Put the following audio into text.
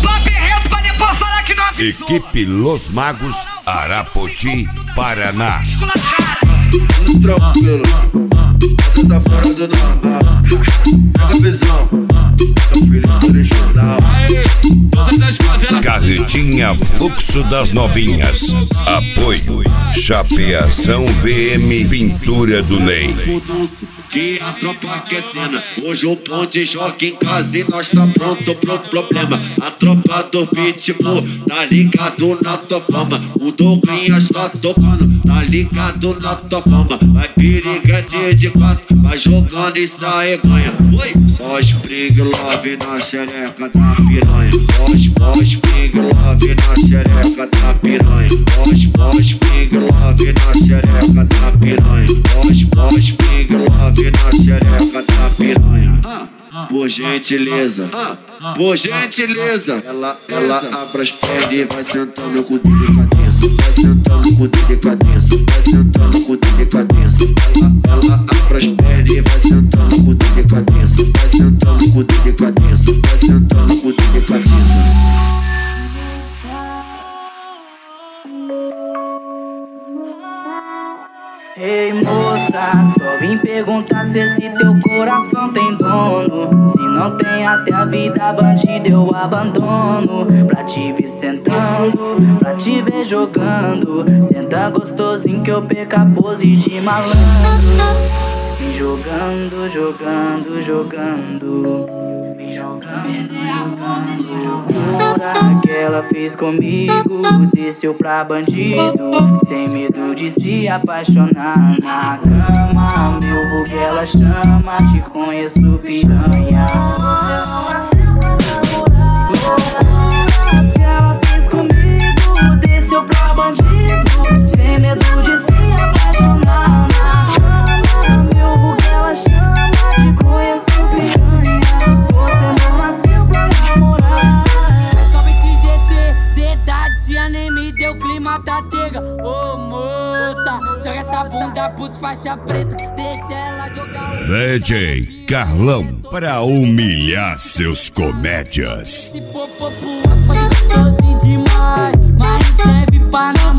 Equipe Los Magos, Arapoti, Paraná. Tranquilo, tá fora do normal. Pega a visão, seu filho original. Carretinha Fluxo das Novinhas. Apoio Chapeação VM Pintura do Ney. Que a tropa aquecendo. Hoje o ponte joga em casa e nós tá pronto pro problema. A tropa do Pitbull tá ligado na tua fama. O Douglinhas tá tocando, tá ligado na tua fama. Vai piriguete de quatro, vai jogando e sai ganha. Oi, só spring love na xereca da piranha. Pós spring love na xereca da piranha. Pós spring love na xereca da piranha. Pós spring love na xereca da piranha. Por gentileza, por gentileza. Ela abre as pernas e vai sentando com delicadeza. Vai sentando com delicadeza. Vai sentando com delicadeza. Ela abre as pernas e vai sentando com delicadeza. Vai sentando com delicadeza. Vai sentando com delicadeza. Ei moça, só vim perguntar se esse teu coração tem dono. Se não tem, até a vida bandida eu abandono. Pra te ver sentando, pra te ver jogando. Senta gostosinho que eu perco a pose de malandro. Vem jogando, jogando, jogando. Vem jogando, jogando, jogando. Que ela fez comigo, desceu pra bandido. Sem medo de se apaixonar na cama. Meu vulgo ela chama, te conheço piranha. Loucuras que ela fez comigo, desceu pra bandido. Sem medo de se apaixonar na cama. Meu vulgo ela chama, te conheço piranha. Você não nasceu pra namorar. Nem me deu clima da tega. Ô moça, joga essa bunda pros faixa preta. Deixa ela jogar o DJ Carlão pra humilhar seus comédias. Esse popo gostosinho demais, mas serve pra não